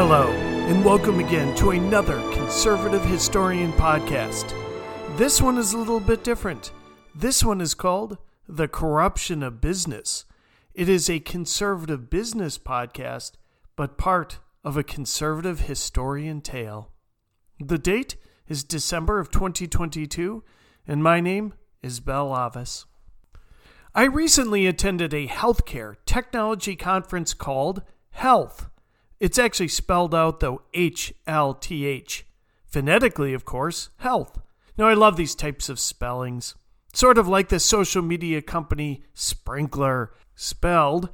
Hello, and welcome again to another Conservative Historian podcast. This one is a little bit different. This one is called The Corruption of Business. It is a conservative business podcast, but part of a conservative historian tale. The date is December of 2022, and my name is Bel Avis. I recently attended a healthcare technology conference called Health. It's actually spelled out, though, HLTH. Phonetically, of course, health. Now, I love these types of spellings. Sort of like the social media company Sprinklr, spelled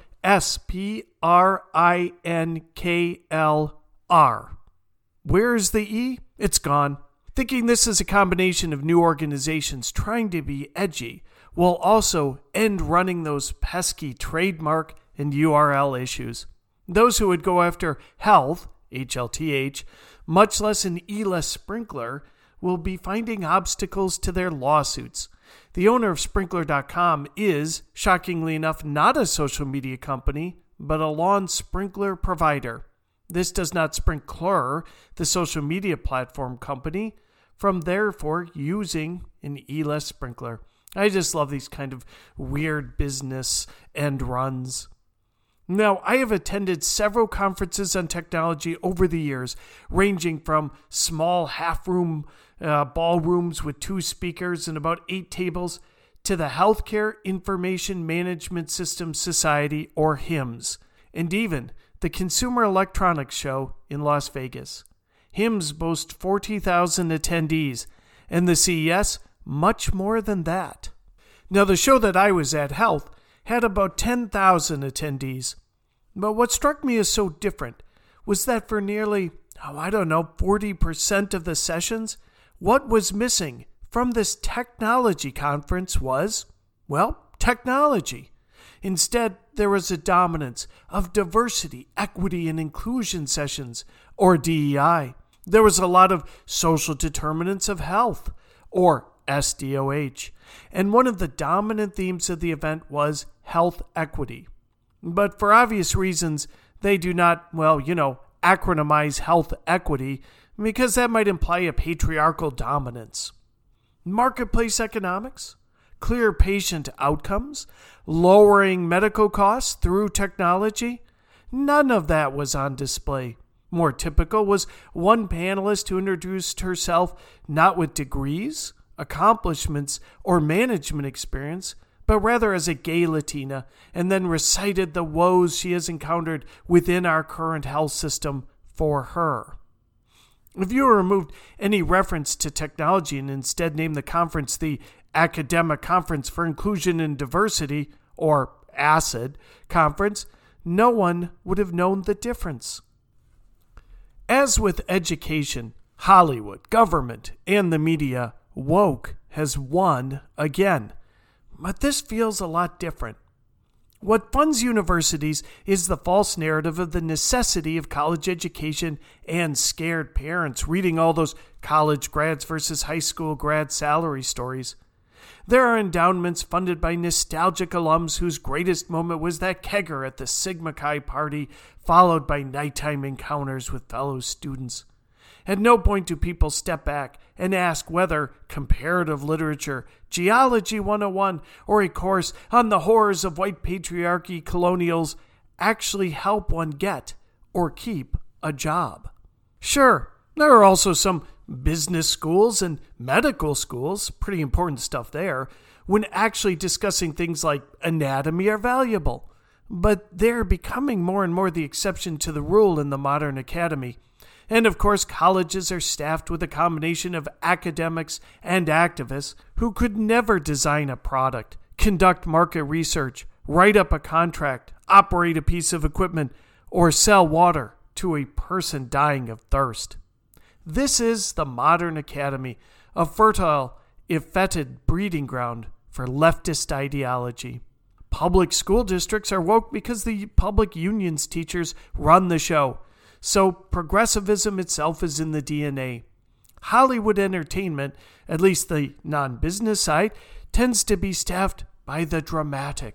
SPRINKLR. Where's the E? It's gone. Thinking this is a combination of new organizations trying to be edgy, while also end running those pesky trademark and URL issues. Those who would go after health, HLTH, much less an E-less Sprinklr, will be finding obstacles to their lawsuits. The owner of Sprinklr.com is, shockingly enough, not a social media company, but a lawn sprinkler provider. This does not Sprinklr, the social media platform company, from therefore using an E-less Sprinklr. I just love these kind of weird business end runs. Now, I have attended several conferences on technology over the years, ranging from small half-room ballrooms with 2 speakers and about 8 tables to the Healthcare Information Management Systems Society, or HIMSS, and even the Consumer Electronics Show in Las Vegas. HIMSS boasts 40,000 attendees, and the CES much more than that. Now, the show that I was at, Health, had about 10,000 attendees. But what struck me as so different was that for nearly, 40% of the sessions, what was missing from this technology conference was, technology. Instead, there was a dominance of diversity, equity, and inclusion sessions, or DEI. There was a lot of social determinants of health, or SDOH, and one of the dominant themes of the event was health equity. But for obvious reasons, they do not, acronymize health equity because that might imply a patriarchal dominance. Marketplace economics, clear patient outcomes, lowering medical costs through technology, none of that was on display. More typical was one panelist who introduced herself not with degrees, accomplishments, or management experience, but rather as a gay Latina, and then recited the woes she has encountered within our current health system for her. If you removed any reference to technology and instead named the conference the Academic Conference for Inclusion and Diversity, or ACID Conference, no one would have known the difference. As with education, Hollywood, government, and the media, woke has won again. But this feels a lot different. What funds universities is the false narrative of the necessity of college education and scared parents reading all those college grads versus high school grad salary stories. There are endowments funded by nostalgic alums whose greatest moment was that kegger at the Sigma Chi party, followed by nighttime encounters with fellow students. At no point do people step back and ask whether comparative literature, Geology 101, or a course on the horrors of white patriarchy colonials actually help one get or keep a job. Sure, there are also some business schools and medical schools, pretty important stuff there, when actually discussing things like anatomy are valuable. But they're becoming more and more the exception to the rule in the modern academy. And of course, colleges are staffed with a combination of academics and activists who could never design a product, conduct market research, write up a contract, operate a piece of equipment, or sell water to a person dying of thirst. This is the modern academy, a fertile, if fetid, breeding ground for leftist ideology. Public school districts are woke because the public unions teachers run the show. So progressivism itself is in the DNA. Hollywood entertainment, at least the non-business side, tends to be staffed by the dramatic,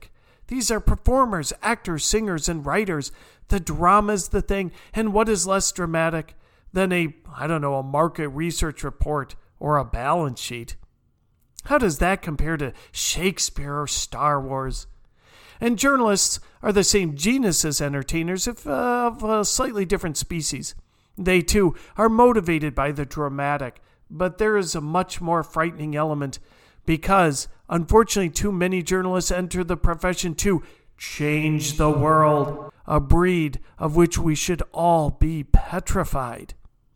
These are performers, actors, singers, and writers. The drama's the thing, and what is less dramatic than a market research report or a balance sheet? How does that compare to Shakespeare or Star Wars? And journalists are the same genus as entertainers, if of a slightly different species. They, too, are motivated by the dramatic, but there is a much more frightening element because, unfortunately, too many journalists enter the profession to change the world, a breed of which we should all be petrified.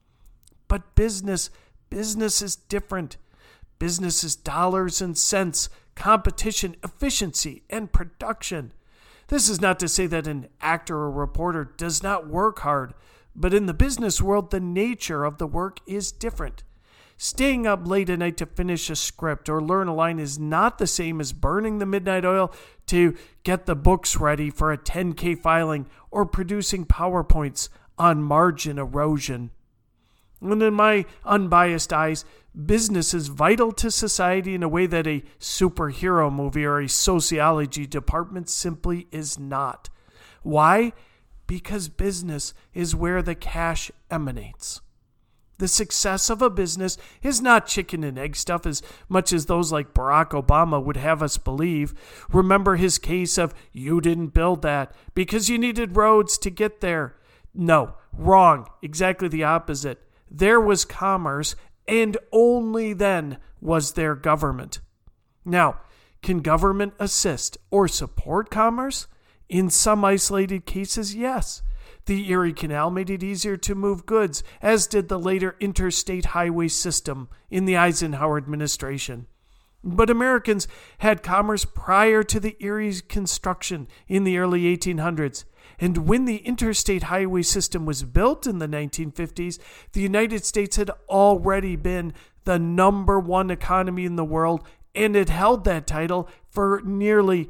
But business is different. Business is dollars and cents, competition, efficiency, and production. This is not to say that an actor or reporter does not work hard, but in the business world, the nature of the work is different. Staying up late at night to finish a script or learn a line is not the same as burning the midnight oil to get the books ready for a 10K filing or producing PowerPoints on margin erosion. And in my unbiased eyes, business is vital to society in a way that a superhero movie or a sociology department simply is not. Why? Because business is where the cash emanates. The success of a business is not chicken and egg stuff as much as those like Barack Obama would have us believe. Remember his case of, you didn't build that because you needed roads to get there. No, wrong. Exactly the opposite. There was commerce, and only then was there government. Now, can government assist or support commerce? In some isolated cases, yes. The Erie Canal made it easier to move goods, as did the later interstate highway system in the Eisenhower administration. But Americans had commerce prior to the Erie's construction in the early 1800s. And when the interstate highway system was built in the 1950s, the United States had already been the number one economy in the world, and it held that title for nearly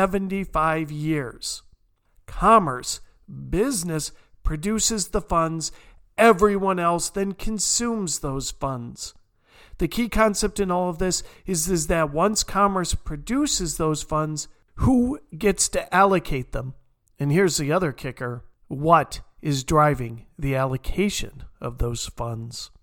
75 years. Commerce, business, produces the funds. Everyone else then consumes those funds. The key concept in all of this is that once commerce produces those funds, who gets to allocate them? And here's the other kicker. What is driving the allocation of those funds?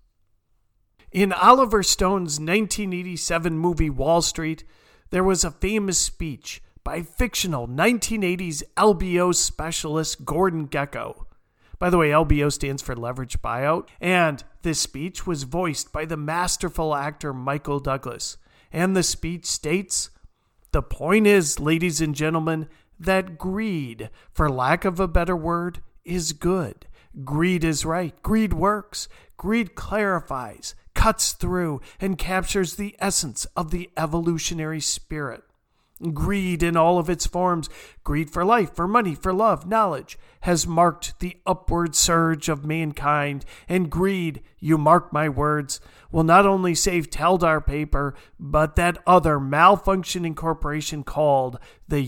In Oliver Stone's 1987 movie Wall Street, there was a famous speech by fictional 1980s LBO specialist Gordon Gekko. By the way, LBO stands for leverage buyout, and this speech was voiced by the masterful actor Michael Douglas. And the speech states, "The point is, ladies and gentlemen, that greed, for lack of a better word, is good. Greed is right. Greed works. Greed clarifies, cuts through, and captures the essence of the evolutionary spirit. Greed in all of its forms, greed for life, for money, for love, knowledge, has marked the upward surge of mankind, and greed, you mark my words, will not only save Teldar Paper, but that other malfunctioning corporation called the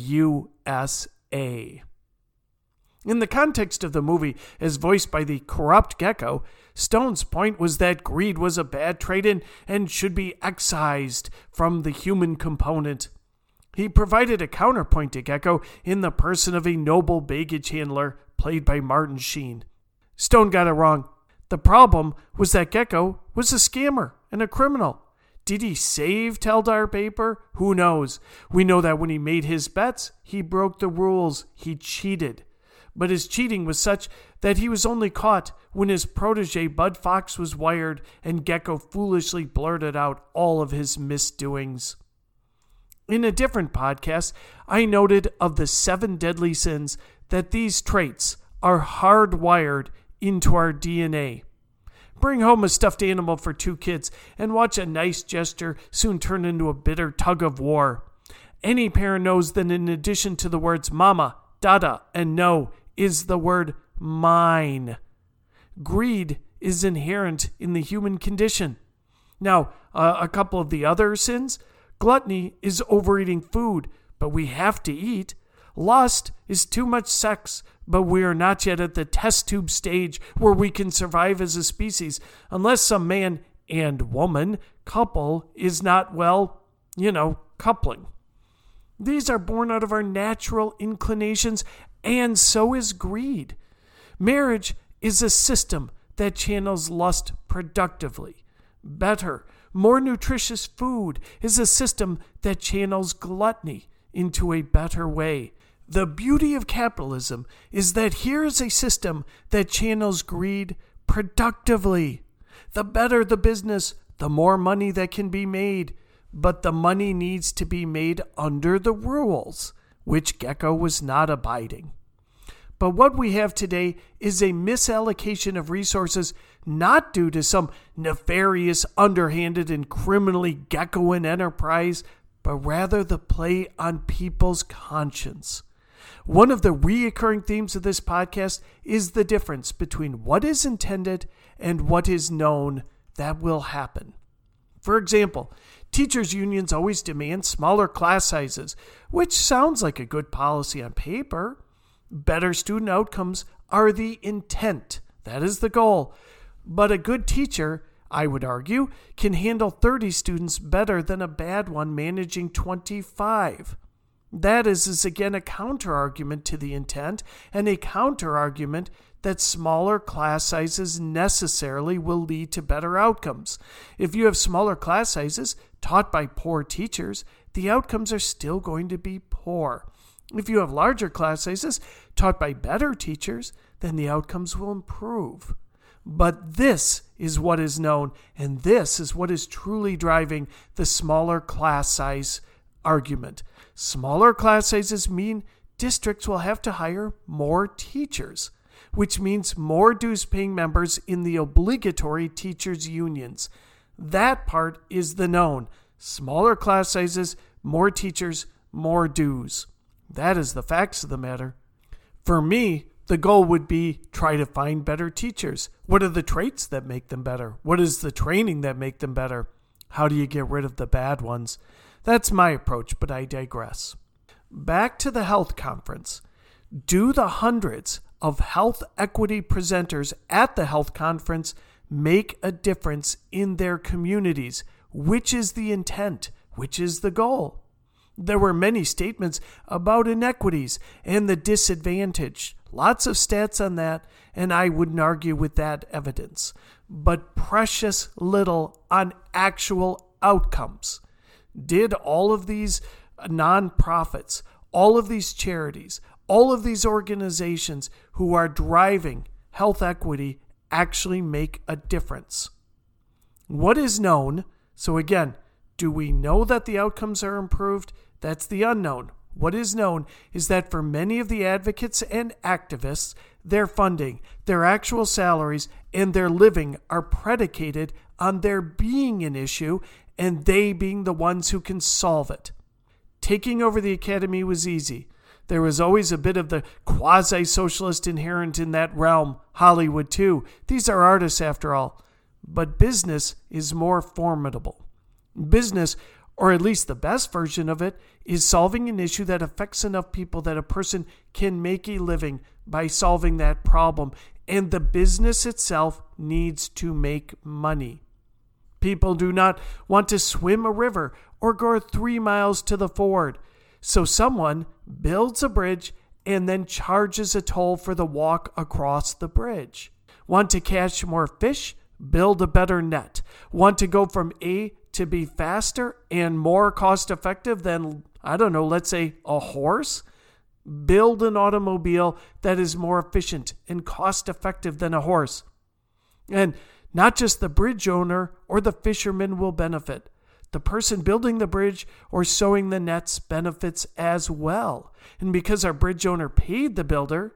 USA. In the context of the movie, as voiced by the corrupt Gekko, Stone's point was that greed was a bad trait and should be excised from the human component. He provided a counterpoint to Gekko in the person of a noble baggage handler played by Martin Sheen. Stone got it wrong. The problem was that Gekko was a scammer and a criminal. Did he save Teldar Paper? Who knows? We know that when he made his bets, he broke the rules. He cheated. But his cheating was such that he was only caught when his protege Bud Fox was wired and Gekko foolishly blurted out all of his misdoings. In a different podcast, I noted of the 7 deadly sins that these traits are hardwired into our DNA. Bring home a stuffed animal for 2 kids and watch a nice gesture soon turn into a bitter tug of war. Any parent knows that in addition to the words mama, dada, and no is the word mine. Greed is inherent in the human condition. Now, a couple of the other sins. Gluttony is overeating food, but we have to eat. Lust is too much sex, but we are not yet at the test tube stage where we can survive as a species unless some man and woman couple is not, coupling. These are born out of our natural inclinations, and so is greed. Marriage is a system that channels lust productively. Better, more nutritious food is a system that channels gluttony into a better way. The beauty of capitalism is that here is a system that channels greed productively. The better the business, the more money that can be made. But the money needs to be made under the rules, which Gecko was not abiding. But what we have today is a misallocation of resources not due to some nefarious, underhanded, and criminally Geckoan enterprise, but rather the play on people's conscience. One of the reoccurring themes of this podcast is the difference between what is intended and what is known that will happen. For example, teachers' unions always demand smaller class sizes, which sounds like a good policy on paper. Better student outcomes are the intent. That is the goal. But a good teacher, I would argue, can handle 30 students better than a bad one managing 25. That is again a counter-argument to the intent and a counter-argument that smaller class sizes necessarily will lead to better outcomes. If you have smaller class sizes taught by poor teachers, the outcomes are still going to be poor. If you have larger class sizes taught by better teachers, then the outcomes will improve. But this is what is known, and this is what is truly driving the smaller class size argument. Smaller class sizes mean districts will have to hire more teachers, which means more dues-paying members in the obligatory teachers' unions. That part is the known. Smaller class sizes, more teachers, more dues. That is the facts of the matter. For me, the goal would be try to find better teachers. What are the traits that make them better? What is the training that make them better? How do you get rid of the bad ones? That's my approach, but I digress. Back to the health conference. Do the hundreds of health equity presenters at the health conference make a difference in their communities? Which is the intent? Which is the goal? There were many statements about inequities and the disadvantaged. Lots of stats on that, and I wouldn't argue with that evidence. But precious little on actual outcomes. Did all of these nonprofits, all of these charities, all of these organizations who are driving health equity actually make a difference? What is known? So again, do we know that the outcomes are improved? That's the unknown. What is known is that for many of the advocates and activists, their funding, their actual salaries, and their living are predicated on there being an issue and they being the ones who can solve it. Taking over the academy was easy. There was always a bit of the quasi-socialist inherent in that realm. Hollywood, too. These are artists, after all. But business is more formidable. Business, or at least the best version of it, is solving an issue that affects enough people that a person can make a living by solving that problem. And the business itself needs to make money. People do not want to swim a river or go 3 miles to the ford. So someone builds a bridge and then charges a toll for the walk across the bridge. Want to catch more fish? Build a better net. Want to go from A to B faster and more cost effective than, let's say a horse? Build an automobile that is more efficient and cost effective than a horse. And not just the bridge owner or the fisherman will benefit. The person building the bridge or sewing the nets benefits as well. And because our bridge owner paid the builder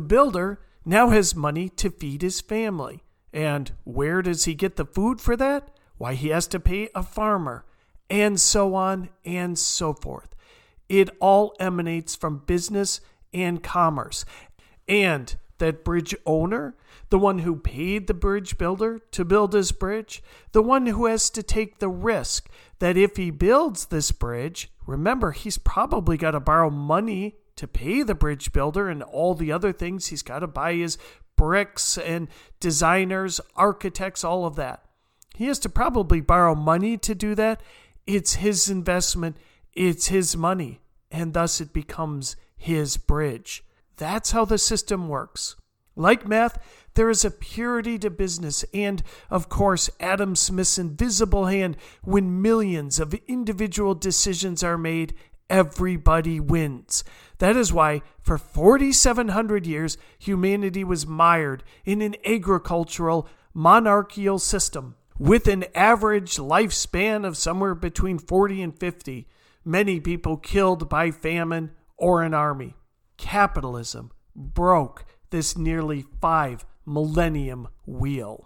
now has money to feed his family. And where does he get the food for that? Why, he has to pay a farmer, and so on and so forth. It all emanates from business and commerce. And that bridge owner, the one who paid the bridge builder to build his bridge, the one who has to take the risk that if he builds this bridge, remember, he's probably got to borrow money to pay the bridge builder and all the other things. He's got to buy his bricks and designers, architects, all of that. He has to probably borrow money to do that. It's his investment. It's his money. and thus it becomes his bridge. That's how the system works. Like math, there is a purity to business and, of course, Adam Smith's invisible hand. When millions of individual decisions are made, everybody wins. That is why, for 4,700 years, humanity was mired in an agricultural, monarchical system with an average lifespan of somewhere between 40 and 50. Many people killed by famine or an army. Capitalism broke this nearly 5 millennium wheel.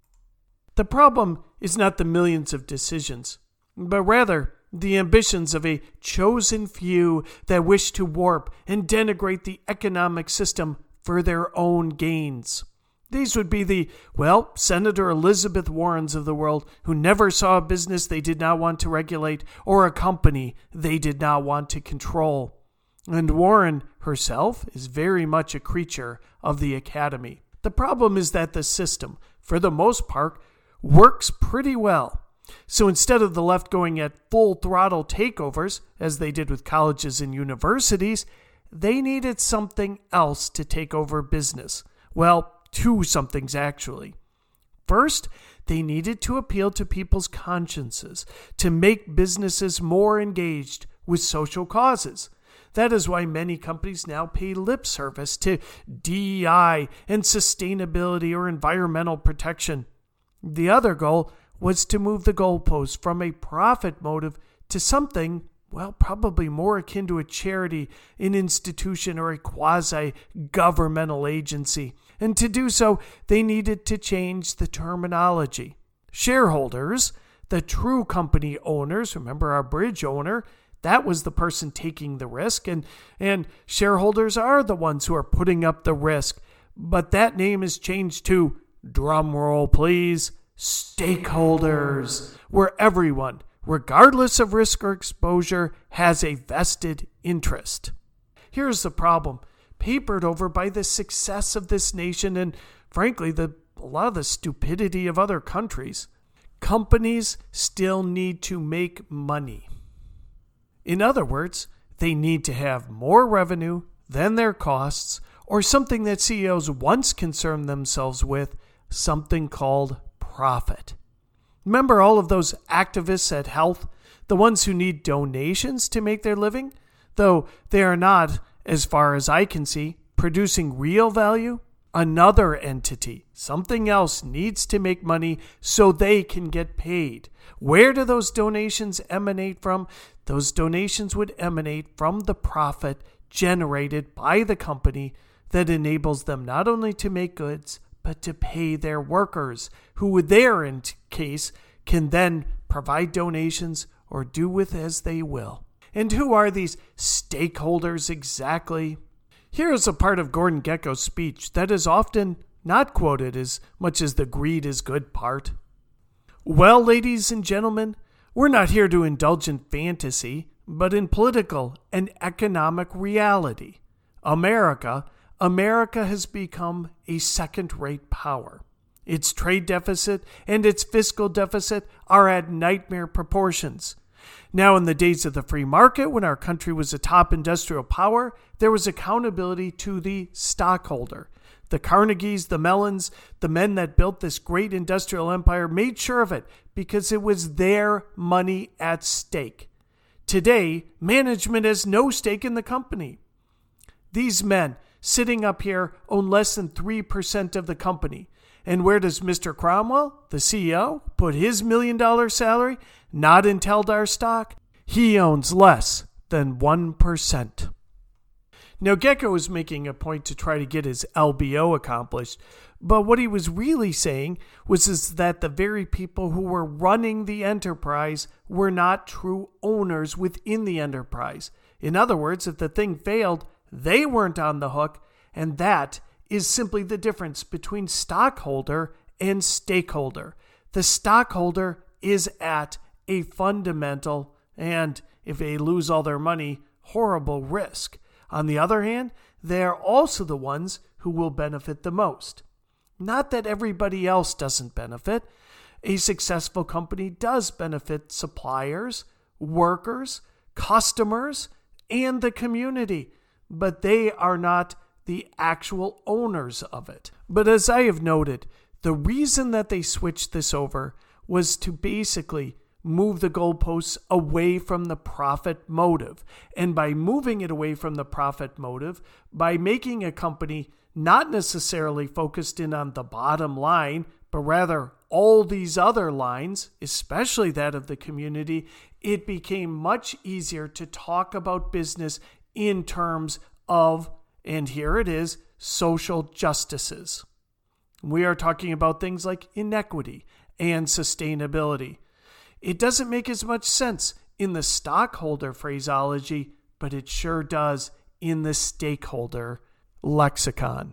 The problem is not the millions of decisions, but rather the ambitions of a chosen few that wish to warp and denigrate the economic system for their own gains. These would be the, Senator Elizabeth Warrens of the world, who never saw a business they did not want to regulate or a company they did not want to control. And Warren herself is very much a creature of the academy. The problem is that the system, for the most part, works pretty well. So instead of the left going at full throttle takeovers, as they did with colleges and universities, they needed something else to take over business. Well, two somethings actually. First, they needed to appeal to people's consciences, to make businesses more engaged with social causes. That is why many companies now pay lip service to DEI and sustainability or environmental protection. The other goal was to move the goalposts from a profit motive to something, probably more akin to a charity, an institution, or a quasi-governmental agency. And to do so, they needed to change the terminology. Shareholders, the true company owners, remember our bridge owner, that was the person taking the risk, and shareholders are the ones who are putting up the risk. But that name is changed to, drum roll please, stakeholders, where everyone, regardless of risk or exposure, has a vested interest. Here's the problem, papered over by the success of this nation and, frankly, a lot of the stupidity of other countries. Companies still need to make money. In other words, they need to have more revenue than their costs, or something that CEOs once concerned themselves with, something called profit. Remember all of those activists at Health, the ones who need donations to make their living, though they are not, as far as I can see, producing real value? Another entity, something else, needs to make money so they can get paid. Where do those donations emanate from? Those donations would emanate from the profit generated by the company that enables them not only to make goods, but to pay their workers, who in their case can then provide donations or do with as they will. And who are these stakeholders exactly? Here is a part of Gordon Gekko's speech that is often not quoted as much as the greed is good part. Well, ladies and gentlemen, we're not here to indulge in fantasy, but in political and economic reality. America has become a second-rate power. Its trade deficit and its fiscal deficit are at nightmare proportions. Now, in the days of the free market, when our country was a top industrial power, there was accountability to the stockholder. The Carnegies, the Mellons, the men that built this great industrial empire made sure of it because it was their money at stake. Today, management has no stake in the company. These men sitting up here own less than 3% of the company. And where does Mr. Cromwell, the CEO, put his $1 million salary? Not in Teldar stock. He owns less than 1%. Now, Gekko is making a point to try to get his LBO accomplished, but what he was really saying was that the very people who were running the enterprise were not true owners within the enterprise. In other words, if the thing failed, they weren't on the hook, and that is simply the difference between stockholder and stakeholder. The stockholder is at a fundamental, and if they lose all their money, horrible risk. On the other hand, they are also the ones who will benefit the most. Not that everybody else doesn't benefit. A successful company does benefit suppliers, workers, customers, and the community, but they are not the actual owners of it. But as I have noted, the reason that they switched this over was to basically move the goalposts away from the profit motive. And by moving it away from the profit motive, by making a company not necessarily focused in on the bottom line, but rather all these other lines, especially that of the community, it became much easier to talk about business in terms of, and here it is, social justices. We are talking about things like inequity and sustainability. It doesn't make as much sense in the stockholder phraseology, but it sure does in the stakeholder lexicon.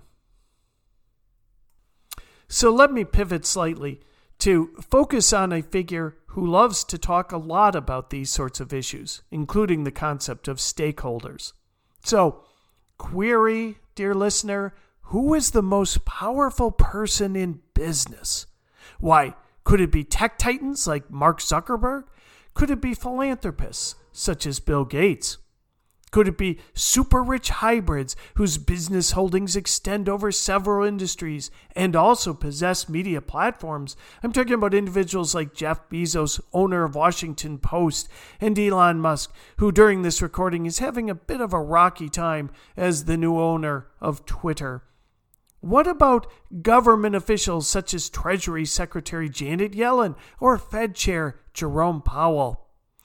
So let me pivot slightly to focus on a figure who loves to talk a lot about these sorts of issues, including the concept of stakeholders. So, query, dear listener, who is the most powerful person in business? Why, could it be tech titans like Mark Zuckerberg? Could it be philanthropists such as Bill Gates? Could it be super rich hybrids whose business holdings extend over several industries and also possess media platforms? I'm talking about individuals like Jeff Bezos, owner of Washington Post, and Elon Musk, who during this recording is having a bit of a rocky time as the new owner of Twitter. What about government officials such as Treasury Secretary Janet Yellen or Fed Chair Jerome Powell?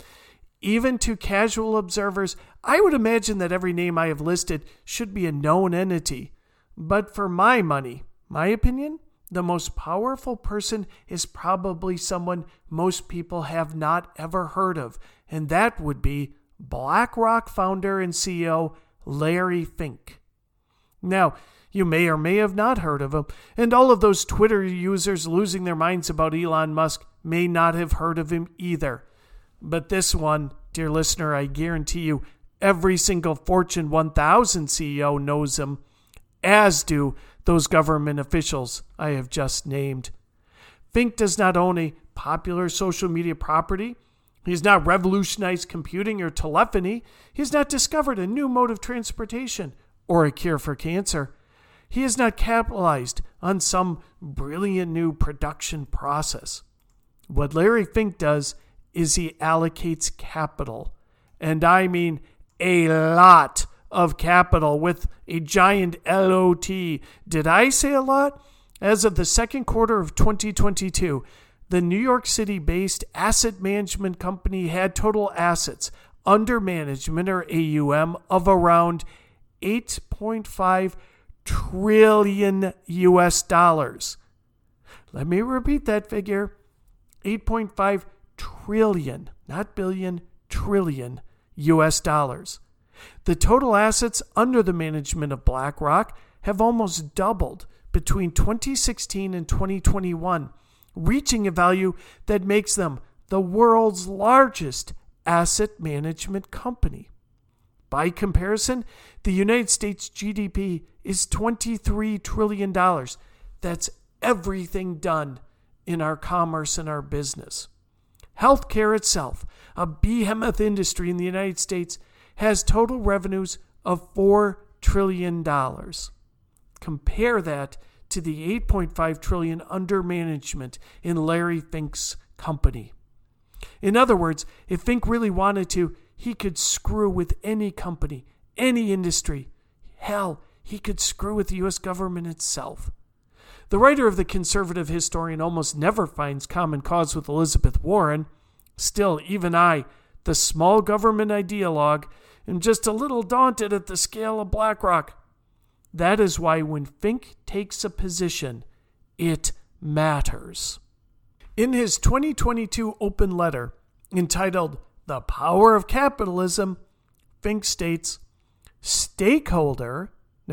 Even to casual observers, I would imagine that every name I have listed should be a known entity. But for my money, my opinion, the most powerful person is probably someone most people have not ever heard of, and that would be BlackRock founder and CEO Larry Fink. Now, you may or may have not heard of him, and all of those Twitter users losing their minds about Elon Musk may not have heard of him either. But this one, dear listener, I guarantee you, every single Fortune 1000 CEO knows him, as do those government officials I have just named. Fink does not own a popular social media property. He has not revolutionized computing or telephony. He has not discovered a new mode of transportation or a cure for cancer. He has not capitalized on some brilliant new production process. What Larry Fink does is he allocates capital, and I mean a lot of capital with a giant LOT. Did I say a lot? As of the second quarter of 2022, the New York City-based asset management company had total assets under management, or AUM, of around $8.5 trillion US dollars. Let me repeat that figure. 8.5 trillion, not billion, trillion US dollars. The total assets under the management of BlackRock have almost doubled between 2016 and 2021, reaching a value that makes them the world's largest asset management company. By comparison, the United States GDP is $23 trillion. That's everything done in our commerce and our business. Healthcare itself, a behemoth industry in the United States, has total revenues of $4 trillion. Compare that to the $8.5 trillion under management in Larry Fink's company. In other words, if Fink really wanted to, he could screw with any company, any industry. Hell, he could screw with the U.S. government itself. The writer of The Conservative Historian almost never finds common cause with Elizabeth Warren. Still, even I, the small government ideologue, am just a little daunted at the scale of BlackRock. That is why when Fink takes a position, it matters. In his 2022 open letter, entitled The Power of Capitalism, Fink states, stakeholder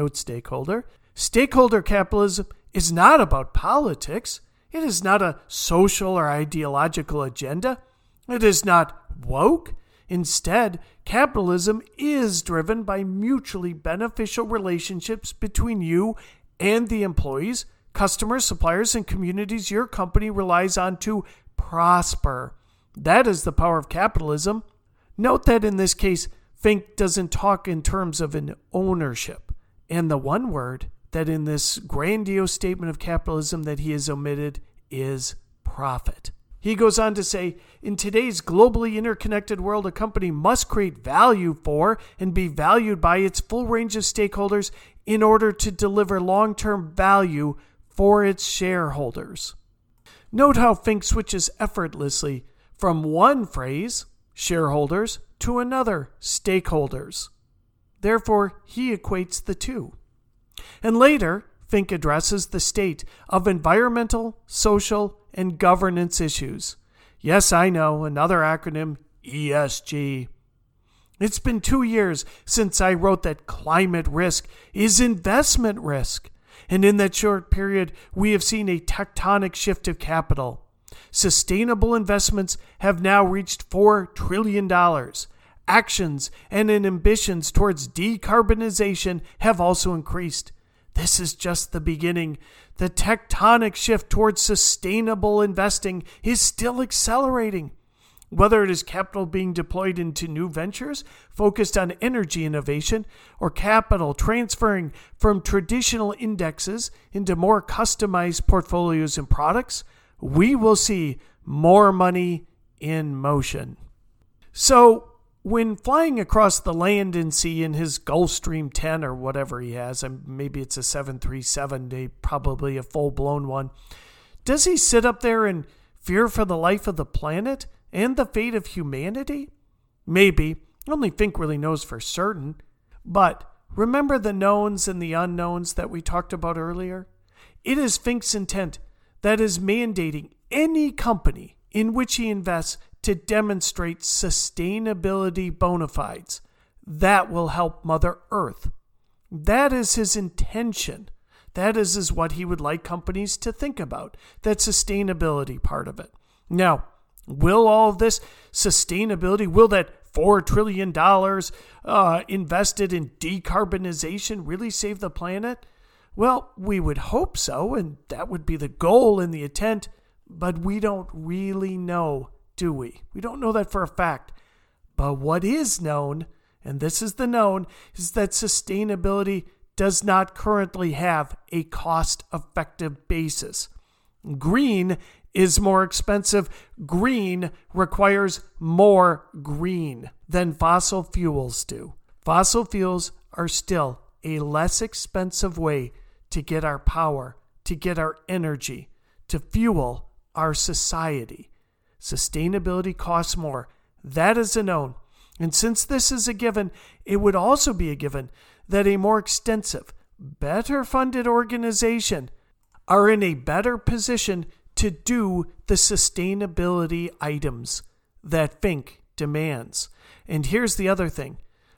capitalism is not about politics. It is not a social or ideological agenda. It is not woke. Instead, capitalism is driven by mutually beneficial relationships between you and the employees, customers, suppliers, and communities your company relies on to prosper. That is the power of capitalism. Note that in this case, Fink doesn't talk in terms of an ownership. And the one word that in this grandiose statement of capitalism that he has omitted is profit. He goes on to say, in today's globally interconnected world, a company must create value for and be valued by its full range of stakeholders in order to deliver long-term value for its shareholders. Note how Fink switches effortlessly from one phrase, shareholders, to another, stakeholders. Therefore, he equates the two. And later, Fink addresses the state of environmental, social, and governance issues. Yes, I know, another acronym, ESG. It's been 2 years since I wrote that climate risk is investment risk. And in that short period, we have seen a tectonic shift of capital. Sustainable investments have now reached $4 trillion. Actions and ambitions towards decarbonization have also increased. This is just the beginning. The tectonic shift towards sustainable investing is still accelerating. Whether it is capital being deployed into new ventures focused on energy innovation or capital transferring from traditional indexes into more customized portfolios and products, we will see more money in motion. So, when flying across the land and sea in his Gulfstream 10 or whatever he has, maybe it's a 737, probably a full-blown one, does he sit up there and fear for the life of the planet and the fate of humanity? Maybe. Only Fink really knows for certain. But remember the knowns and the unknowns that we talked about earlier? It is Fink's intent that is mandating any company in which he invests to demonstrate sustainability bona fides. That will help Mother Earth. That is his intention. That is what he would like companies to think about, that sustainability part of it. Now, will all of this sustainability, will that $4 trillion invested in decarbonization really save the planet? Well, we would hope so, and that would be the goal and the intent, but we don't really know, do we? We don't know that for a fact. But what is known, and this is the known, is that sustainability does not currently have a cost-effective basis. Green is more expensive. Green requires more green than fossil fuels do. Fossil fuels are still a less expensive way to get our power, to get our energy, to fuel our society. Sustainability costs more. That is a known. And since this is a given, it would also be a given that a more extensive, better funded organization are in a better position to do the sustainability items that Fink demands. And here's the other thing.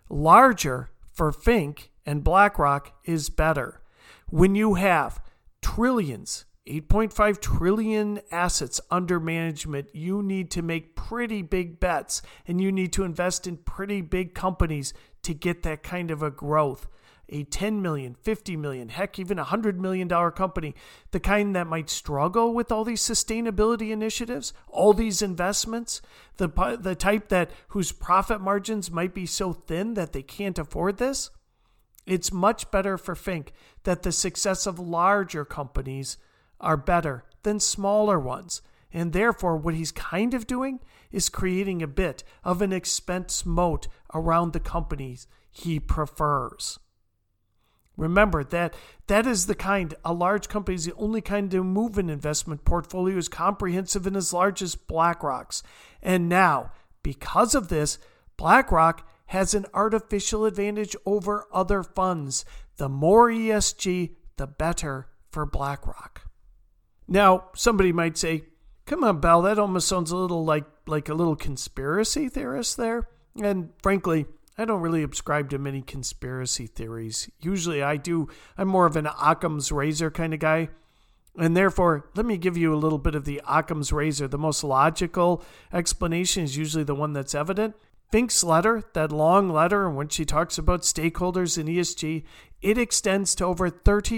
Larger for Fink and BlackRock is better. When you have trillions, 8.5 trillion assets under management, you need to make pretty big bets and you need to invest in pretty big companies to get that kind of a growth. A 10 million, 50 million, heck, even $100 million company, the kind that might struggle with all these sustainability initiatives, all these investments, the type that whose profit margins might be so thin that they can't afford this. It's much better for Fink that the success of larger companies are better than smaller ones. And therefore, what he's kind of doing is creating a bit of an expense moat around the companies he prefers. Remember that is the kind, a large company is the only kind to move an investment portfolio as comprehensive and as large as BlackRock's. And now, because of this, BlackRock has an artificial advantage over other funds. The more ESG, the better for BlackRock. Now, somebody might say, come on, Bell, that almost sounds a little like a little conspiracy theorist there. And frankly, I don't really subscribe to many conspiracy theories. Usually I do. I'm more of an Occam's razor kind of guy. And therefore, let me give you a little bit of the Occam's razor. The most logical explanation is usually the one that's evident. Fink's letter, that long letter in which she talks about stakeholders in ESG, it extends to over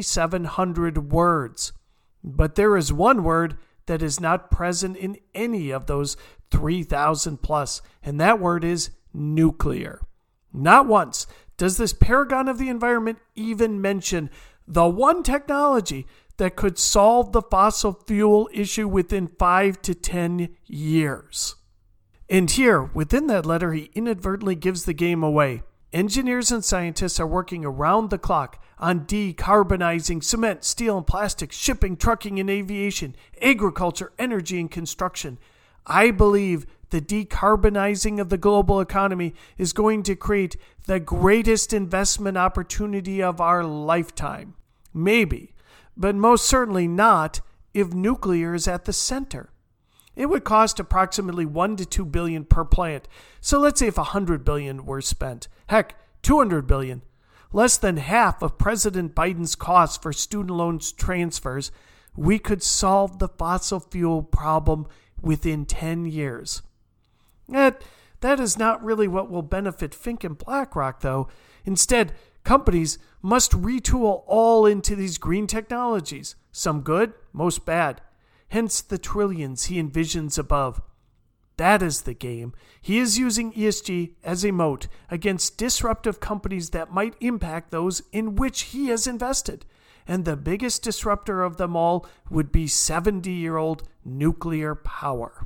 3,700 words. But there is one word that is not present in any of those 3,000 plus, and that word is nuclear. Not once does this paragon of the environment even mention the one technology that could solve the fossil fuel issue within 5 to 10 years. And here, within that letter, he inadvertently gives the game away. Engineers and scientists are working around the clock on decarbonizing cement, steel, and plastics, shipping, trucking, and aviation, agriculture, energy, and construction. I believe the decarbonizing of the global economy is going to create the greatest investment opportunity of our lifetime. Maybe, but most certainly not if nuclear is at the center. It would cost approximately $1 to $2 billion per plant. So let's say if $100 billion were spent, heck, $200 billion, less than half of President Biden's costs for student loans transfers, we could solve the fossil fuel problem within 10 years. That is not really what will benefit Fink and BlackRock, though. Instead, companies must retool all into these green technologies, some good, most bad. Hence the trillions he envisions above. That is the game. He is using ESG as a moat against disruptive companies that might impact those in which he has invested. And the biggest disruptor of them all would be 70-year-old nuclear power.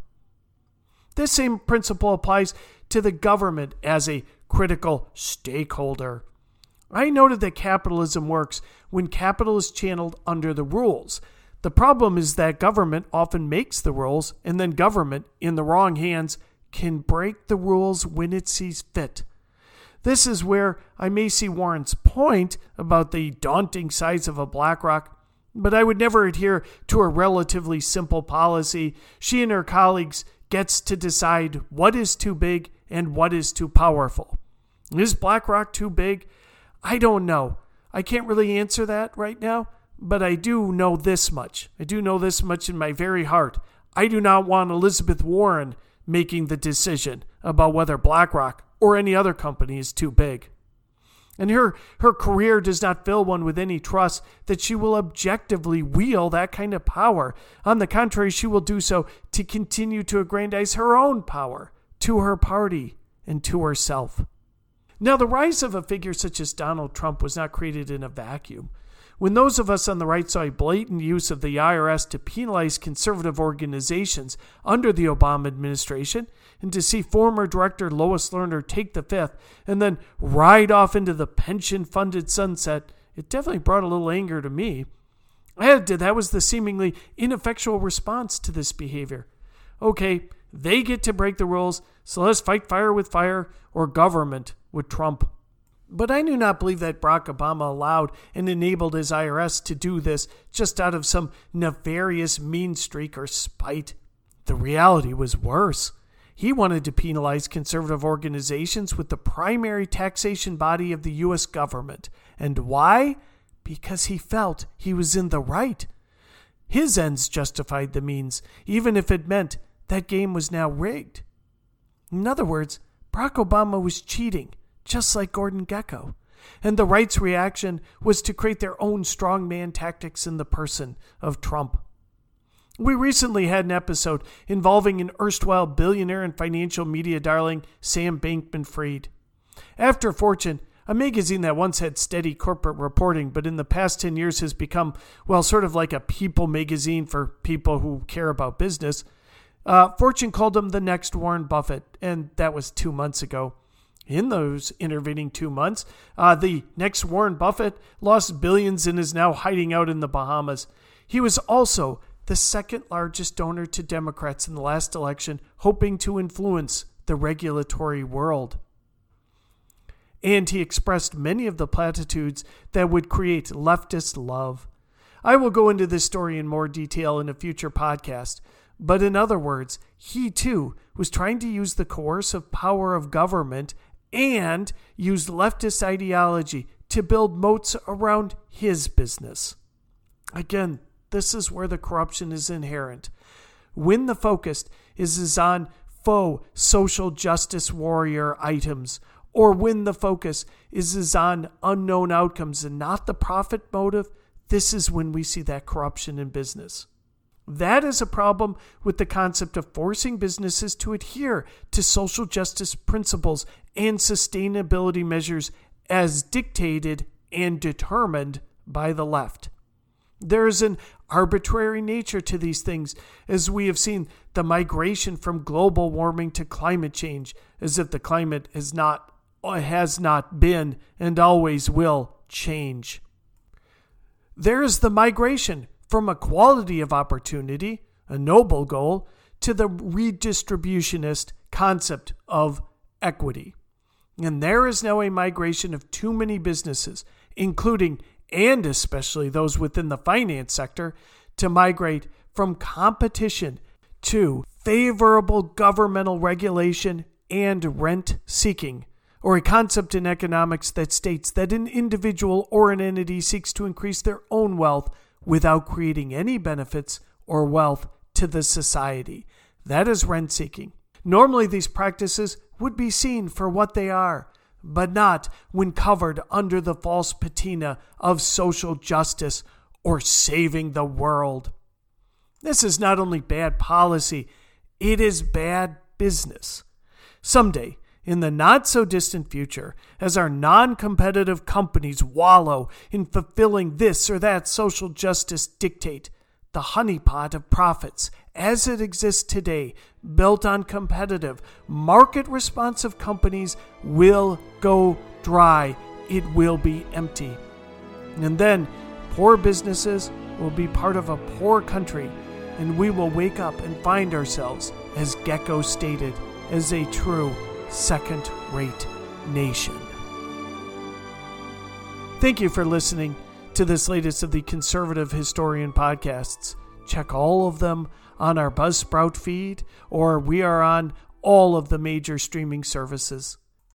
This same principle applies to the government as a critical stakeholder. I noted that capitalism works when capital is channeled under the rules. The problem is that government often makes the rules, and then government, in the wrong hands, can break the rules when it sees fit. This is where I may see Warren's point about the daunting size of a BlackRock, but I would never adhere to a relatively simple policy. She and her colleagues gets to decide what is too big and what is too powerful. Is BlackRock too big? I don't know. I can't really answer that right now. But I do know this much. I do know this much in my very heart. I do not want Elizabeth Warren making the decision about whether BlackRock or any other company is too big. And her career does not fill one with any trust that she will objectively wield that kind of power. On the contrary, she will do so to continue to aggrandize her own power to her party and to herself. Now, the rise of a figure such as Donald Trump was not created in a vacuum. When those of us on the right saw a blatant use of the IRS to penalize conservative organizations under the Obama administration, and to see former director Lois Lerner take the fifth and then ride off into the pension-funded sunset, it definitely brought a little anger to me. That was the seemingly ineffectual response to this behavior. Okay, they get to break the rules, so let's fight fire with fire or government with Trump. But I do not believe that Barack Obama allowed and enabled his IRS to do this just out of some nefarious mean streak or spite. The reality was worse. He wanted to penalize conservative organizations with the primary taxation body of the U.S. government. And why? Because he felt he was in the right. His ends justified the means, even if it meant that game was now rigged. In other words, Barack Obama was cheating, just like Gordon Gekko. And the right's reaction was to create their own strongman tactics in the person of Trump. We recently had an episode involving an erstwhile billionaire and financial media darling, Sam Bankman-Fried. After Fortune, a magazine that once had steady corporate reporting, but in the past 10 years has become, sort of like a people magazine for people who care about business, Fortune called him the next Warren Buffett, and that was 2 months ago. In those intervening 2 months, the next Warren Buffett lost billions and is now hiding out in the Bahamas. He was also the second largest donor to Democrats in the last election, hoping to influence the regulatory world. And he expressed many of the platitudes that would create leftist love. I will go into this story in more detail in a future podcast, but in other words, he too was trying to use the coercive power of government and used leftist ideology to build moats around his business. Again, this is where the corruption is inherent. When the focus is on faux social justice warrior items, or when the focus is on unknown outcomes and not the profit motive, this is when we see that corruption in business. That is a problem with the concept of forcing businesses to adhere to social justice principles and sustainability measures as dictated and determined by the left. There is an arbitrary nature to these things, as we have seen the migration from global warming to climate change, as if the climate has not been and always will change. There is the migration from equality of opportunity, a noble goal, to the redistributionist concept of equity. And there is now a migration of too many businesses, including and especially those within the finance sector, to migrate from competition to favorable governmental regulation and rent seeking, or a concept in economics that states that an individual or an entity seeks to increase their own wealth without creating any benefits or wealth to the society. That is rent seeking. Normally, these practices would be seen for what they are, but not when covered under the false patina of social justice or saving the world. This is not only bad policy, it is bad business. Someday, in the not-so-distant future, as our non-competitive companies wallow in fulfilling this or that social justice dictate, the honeypot of profits, as it exists today, built on competitive, market-responsive companies, will go dry. It will be empty. And then, poor businesses will be part of a poor country, and we will wake up and find ourselves, as Gecko stated, as a true second-rate nation. Thank you for listening to this latest of the Conservative Historian podcasts. Check all of them on our Buzzsprout feed, or we are on all of the major streaming services.